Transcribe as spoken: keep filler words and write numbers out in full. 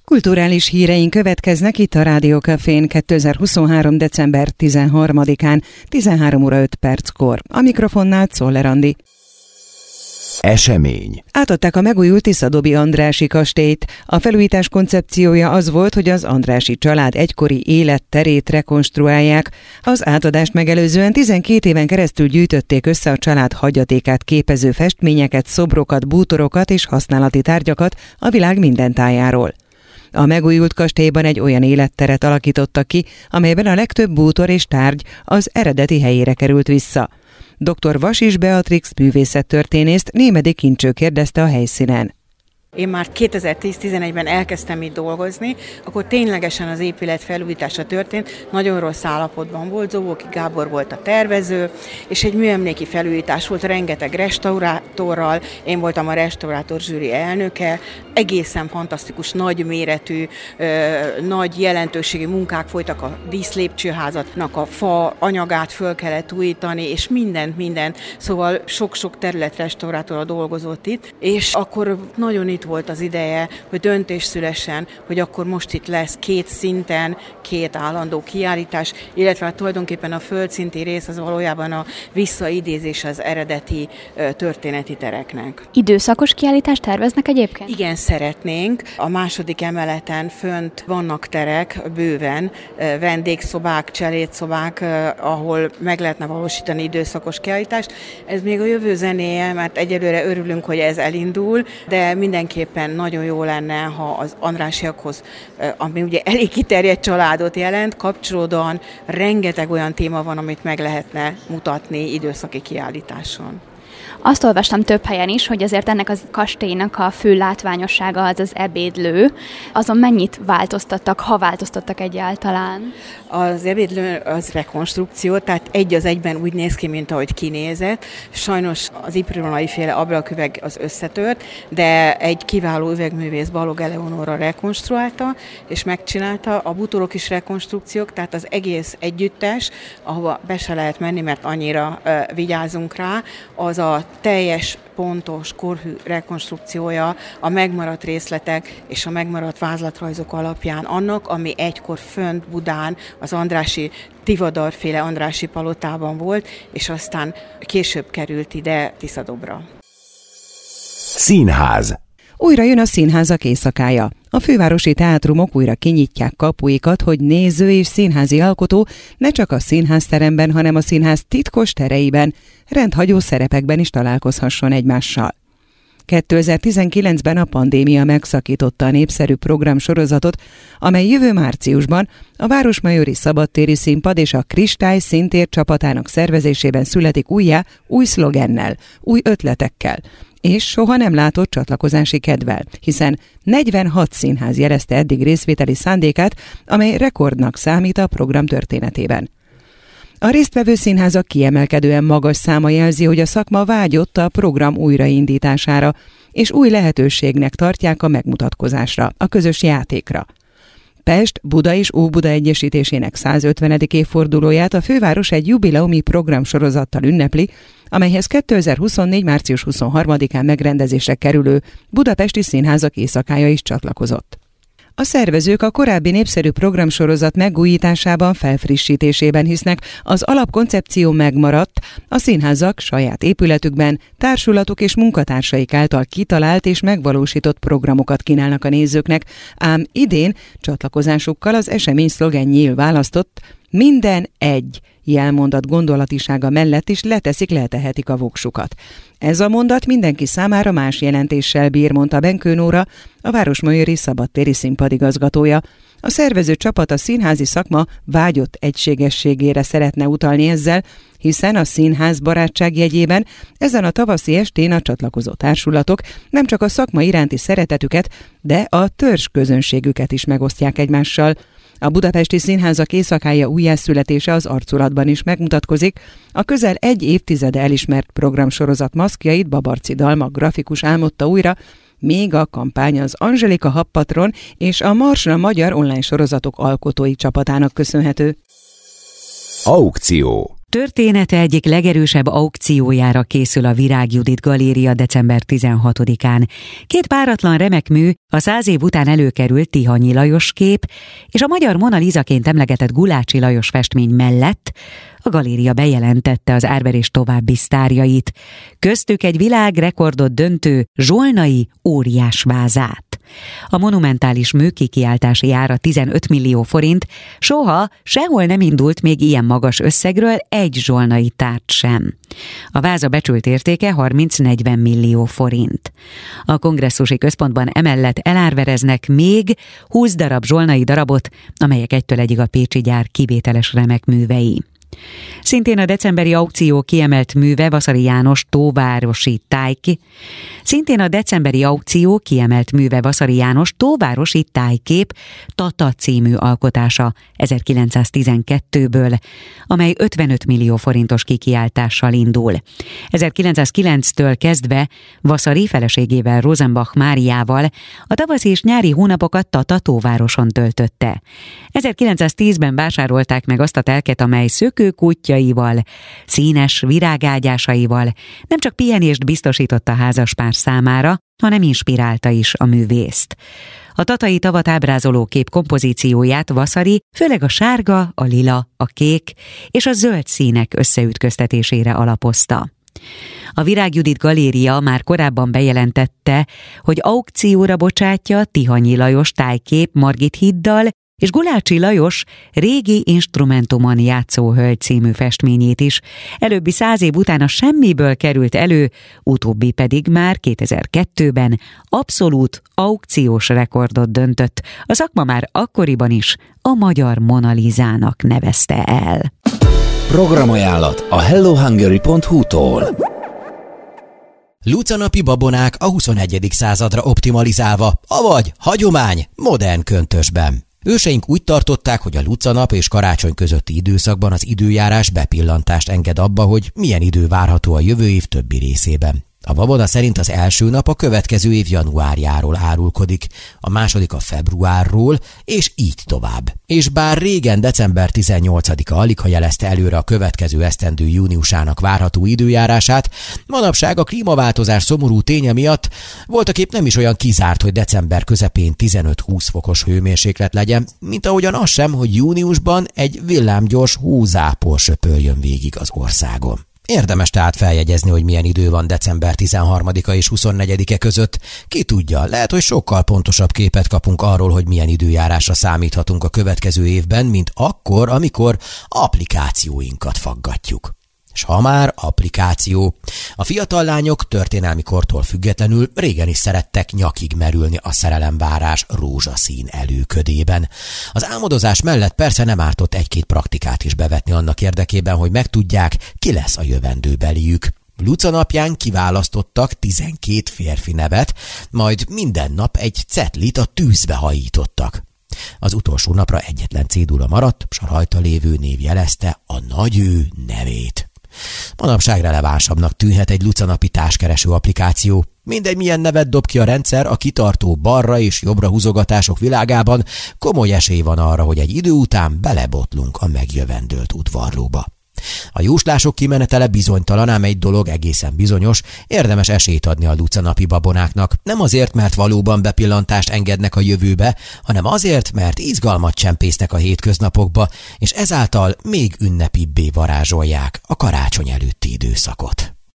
Kulturális híreink következnek itt a Rádió Cafén kétezer-huszonhárom. december tizenharmadikán, tizenhárom óra öt perckor. A mikrofonnál Czoller Andi. Esemény. Átadták a megújult Tiszadobi Andrássy kastélyt. A felújítás koncepciója az volt, hogy az Andrássy család egykori életterét rekonstruálják. Az átadást megelőzően tizenkét éven keresztül gyűjtötték össze a család hagyatékát képező festményeket, szobrokat, bútorokat és használati tárgyakat a világ minden tájáról. A megújult kastélyban egy olyan életteret alakítottak ki, amelyben a legtöbb bútor és tárgy az eredeti helyére került vissza. doktor Vasis Beatrix művészettörténészt Némedy Kincső kérdezte a helyszínen. Én már kétezer-tíz-tizenegyben elkezdtem itt dolgozni, akkor ténylegesen az épület felújítása történt, nagyon rossz állapotban volt, Zóvoki Gábor volt a tervező, és egy műemléki felújítás volt, rengeteg restaurátorral, én voltam a restaurátor zsűri elnöke, egészen fantasztikus, nagy méretű, nagy jelentőségi munkák folytak, a díszlépcsőházatnak a fa anyagát föl kellett újítani, és mindent, mindent, szóval sok-sok terület restaurátorral dolgozott itt, és akkor nagyon itt volt az ideje, hogy döntés szülessen, hogy akkor most itt lesz két szinten, két állandó kiállítás, illetve hát tulajdonképpen a földszinti rész az valójában a visszaidézés az eredeti történeti tereknek. Időszakos kiállítást terveznek egyébként? Igen, szeretnénk. A második emeleten fönt vannak terek, bőven, vendégszobák, cselédszobák, ahol meg lehetne valósítani időszakos kiállítást. Ez még a jövő zenéje, mert egyelőre örülünk, hogy ez elindul, de mindenképpen nagyon jó lenne, ha az Andrássykhoz, ami ugye elég kiterjedt családot jelent, kapcsolódóan rengeteg olyan téma van, amit meg lehetne mutatni időszaki kiállításon. Azt olvastam több helyen is, hogy azért ennek a kastélynak a fő látványossága az az ebédlő. Azon mennyit változtattak, ha változtattak egyáltalán? Az ebédlő az rekonstrukció, tehát egy az egyben úgy néz ki, mint ahogy kinézett. Sajnos az iprilonai féle ablaküveg az összetört, de egy kiváló üvegművész, Balog Eleonóra rekonstruálta, és megcsinálta. A bútorok is rekonstrukciók, tehát az egész együttes, ahova be se lehet menni, mert annyira uh, vigyázunk rá, az a teljes, pontos, korhű rekonstrukciója a megmaradt részletek és a megmaradt vázlatrajzok alapján annak, ami egykor fönt Budán az Andrássy Tivadar-féle Andrássy palotában volt, és aztán később került ide Tiszadobra. Színház. Újra jön a színházak éjszakája. A fővárosi teátrumok újra kinyitják kapuikat, hogy néző és színházi alkotó ne csak a színházteremben, hanem a színház titkos tereiben, rendhagyó szerepekben is találkozhasson egymással. kétezer-tizenkilencben a pandémia megszakította a népszerű programsorozatot, amely jövő márciusban a Városmajori Szabadtéri Színpad és a Kristály Színtér csapatának szervezésében születik újjá, új szlogennel, új ötletekkel, és soha nem látott csatlakozási kedvel, hiszen negyvenhat színház jelezte eddig részvételi szándékát, amely rekordnak számít a program történetében. A résztvevő színházak kiemelkedően magas száma jelzi, hogy a szakma vágyott a program újraindítására, és új lehetőségnek tartják a megmutatkozásra, a közös játékra. Pest, Buda és Óbuda egyesítésének százötvenedik évfordulóját a főváros egy jubileumi programsorozattal ünnepli, amelyhez kétezer-huszonnégy. március huszonharmadikán megrendezésre kerülő Budapesti Színházak éjszakája is csatlakozott. A szervezők a korábbi népszerű programsorozat megújításában, felfrissítésében hisznek, az alapkoncepció megmaradt, a színházak saját épületükben társulatok és munkatársaik által kitalált és megvalósított programokat kínálnak a nézőknek, ám idén csatlakozásukkal az esemény szlogenjéül választott minden egy jelmondat gondolatisága mellett is leteszik, letehetik a voksukat. Ez a mondat mindenki számára más jelentéssel bír, mondta Benkő Nóra, a Városmajori Szabadtéri Színpad igazgatója. A szervező csapat a színházi szakma vágyott egységességére szeretne utalni ezzel, hiszen a színház barátság jegyében ezen a tavaszi estén a csatlakozó társulatok nem csak a szakma iránti szeretetüket, de a törzs közönségüket is megosztják egymással. A budapesti színházak éjszakája újjászületése az arculatban is megmutatkozik. A közel egy évtizede elismert programsorozat maszkjait Babarczy Dalma grafikus álmodta újra, még a kampány az Angelika Habpatron és a Marsra magyar online sorozatok alkotói csapatának köszönhető. Aukció. Története egyik legerősebb aukciójára készül a Virág Judit Galéria december tizenhatodikán. Két páratlan remek mű, a száz év után előkerült Tihanyi Lajos kép, és a magyar Mona Lisaként emlegetett Gulácsi Lajos festmény mellett a galéria bejelentette az árverés további sztárjait, köztük egy világrekordot döntő zsolnai óriásvázát. A monumentális mű kikiáltási ára tizenöt millió forint, soha sehol nem indult még ilyen magas összegről egy zsolnai tárgy sem. A váza becsült értéke harminc-negyven millió forint. A kongresszusi központban emellett elárvereznek még húsz darab zsolnai darabot, amelyek egytől egyig a pécsi gyár kivételes remek művei. Szintén a decemberi aukció kiemelt műve Vaszary János tóvárosi tájki. Szintén a decemberi aukció kiemelt műve Vaszary János tóvárosi tájkép Tata című alkotása ezerkilencszáztizenkettőből, amely ötvenöt millió forintos kikiáltással indul. ezerkilencszázkilenctől kezdve Vaszary feleségével Rosenbach Máriával a tavaszi és nyári hónapokat Tata tóvároson töltötte. ezerkilencszáztízben vásárolták meg azt a telket, amely szökőkutyjaival, színes virágágyásaival nem csak pihenést biztosított a házaspár számára, hanem inspirálta is a művészt. A tatai tavat ábrázoló kép kompozícióját Vaszary főleg a sárga, a lila, a kék és a zöld színek összeütköztetésére alapozta. A Virág Judit Galéria már korábban bejelentette, hogy aukcióra bocsátja Tihanyi Lajos tájkép Margit hiddal és Gulácsi Lajos Régi instrumentumon játszó hölgy című festményét is. Előbbi száz év után a semmiből került elő, utóbbi pedig már kétezer-kettőben abszolút aukciós rekordot döntött. A szakma már akkoriban is a magyar Mona Lisának nevezte el. Programajánlat a hello hungary pont hu-tól. Lucanapi babonák a huszonegyedik századra optimalizálva, avagy hagyomány modern köntösben. Őseink úgy tartották, hogy a lucanap és karácsony közötti időszakban az időjárás bepillantást enged abba, hogy milyen idő várható a jövő év többi részében. A babona szerint az első nap a következő év januárjáról árulkodik, a második a februárról, és így tovább. És bár régen december tizennyolcadika aligha jelezte előre a következő esztendő júniusának várható időjárását, manapság a klímaváltozás szomorú ténye miatt voltaképp nem is olyan kizárt, hogy december közepén tizenöt-húsz fokos hőmérséklet legyen, mint ahogyan az sem, hogy júniusban egy villámgyors hózápor söpöljön végig az országon. Érdemes tehát feljegyezni, hogy milyen idő van december tizenharmadika és huszonnegyedike között. Ki tudja, lehet, hogy sokkal pontosabb képet kapunk arról, hogy milyen időjárásra számíthatunk a következő évben, mint akkor, amikor applikációinkat faggatjuk. És ha már applikáció, a fiatal lányok történelmi kortól függetlenül régen is szerettek nyakig merülni a szerelemvárás rózsaszín előködében. Az álmodozás mellett persze nem ártott egy-két praktikát is bevetni annak érdekében, hogy megtudják, ki lesz a jövendőbeliük. Luca napján kiválasztottak tizenkét férfi nevet, majd minden nap egy cetlit a tűzbe hajítottak. Az utolsó napra egyetlen cédula maradt, s a rajta lévő név jelezte a nagyő nevét. Manapság relevánsabbnak tűnhet egy lucanapi társkereső applikáció. Mindegy milyen nevet dob ki a rendszer, a kitartó balra és jobbra húzogatások világában komoly esély van arra, hogy egy idő után belebotlunk a megjövendőlt udvarlóba. A jóslások kimenetele bizonytalan, ám egy dolog egészen bizonyos, érdemes esélyt adni a lucanapi babonáknak. Nem azért, mert valóban bepillantást engednek a jövőbe, hanem azért, mert izgalmat csempésznek a hétköznapokba, és ezáltal még ünnepibbé varázsolják a karácsony előtti időszakot.